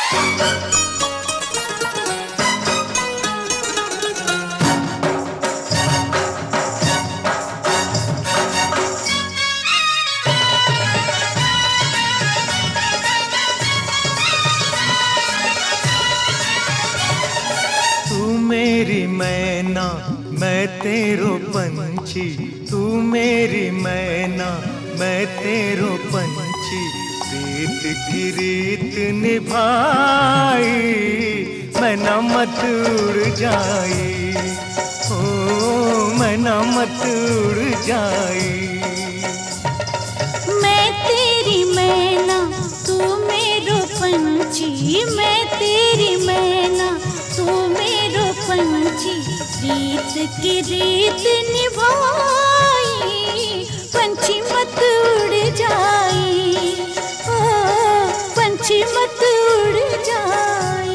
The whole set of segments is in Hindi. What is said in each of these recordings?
मेरी मैना मैं तेरो पंछी, तू मेरी मैना मैं तेरो पंछी। रीत की रीत निभाई मैं न मत उड़ जाई, ओ मैं न मत उड़ जाई। मैं तेरी मैना तू मेरो पंछी, मैं तेरी मैना तू मेरो पंछी। रीत की रीत निभाई पंछी मत उड़ जाई, ओ पंछी मत उड़ जाई।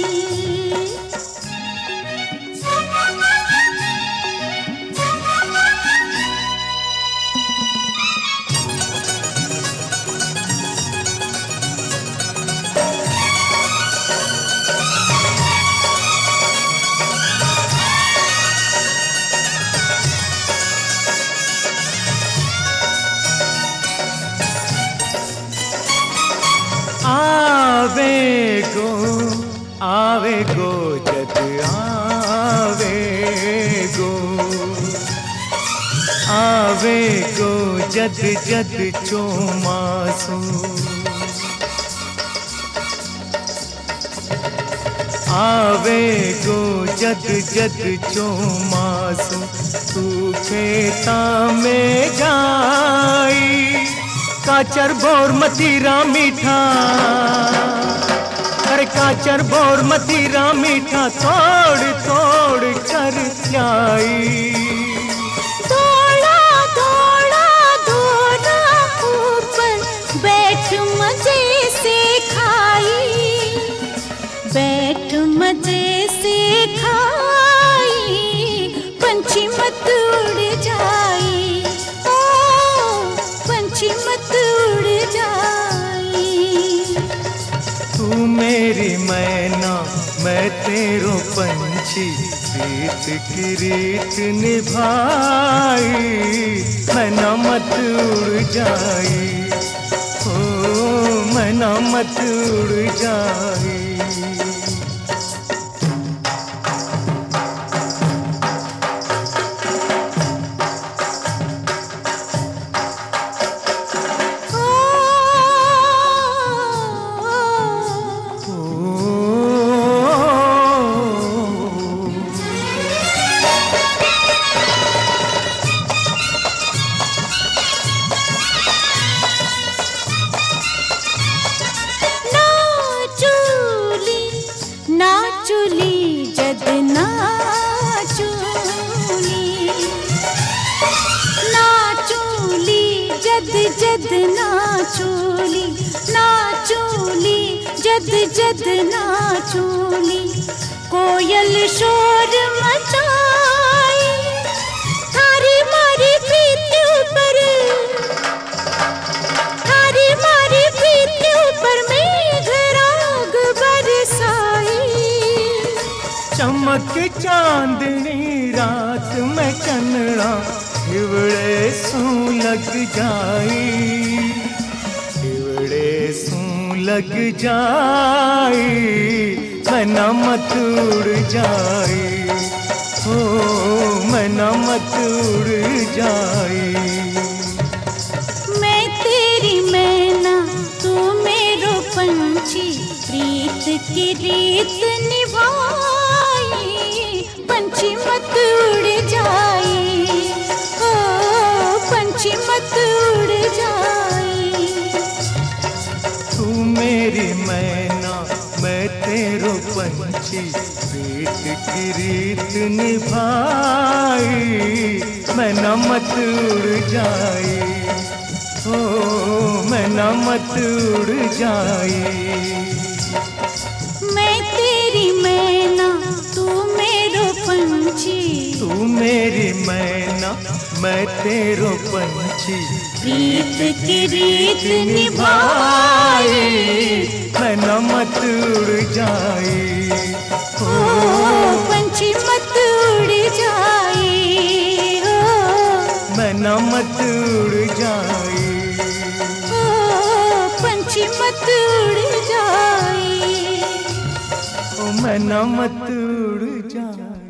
आवे गो जद आवे गो जद जद चोमासू। आवे गो जद जद चोमासू, तू खेता में जाई काचर बोर मतीरा मीठा। अरे काचर बोर मतीरा मीठा तोड़ तोड़ कर जाई। थोड़ा थोड़ा थोड़ा ऊपर बैठ मजे से खाई, बैठ मजे से खाई पंछी मत उड़ जाई, ओ पंछी मत उड़ जाई। तू मेरी मैना मैं तेरो पंछी, रीत की रीत निभाई मैं न मत उड़ जाई, ओ मैं न मत उड़ जाई। नाचुली जद नाचुली, नाचुली जद जद नाचुली, नाचुली जद जद नाचुली। कोयल शोर मचाई थारी मारी प्रीति ऊपर, थारी मारी प्रीति ऊपर मेघराग बरसाई। चमक चांदनी रात में चन्ना हिवड़े सू लग जाई, हिवड़े सू लग जाई मैं न मत उड़ जाई, ओ मैं न मत उड़ जाई। मैं तेरी मैना तू मेरो पंछी, रीत की रीत निभाई पंछी मत उड़ जाई, ओ पंछी मत उड़ जाई। तू मेरी मैना मैं तेरो पंछी, रीत की रीत निभाई मैं न मत उड़ जाई, ओ मैं न मत उड़ जाई। मैं तेरी मैना तू मेरो पंछी, तू मेरी मैना मैं तेरो पंछी। रीत की रीत निभाई मैं न मत उड़ मैना मत उड़ जाए।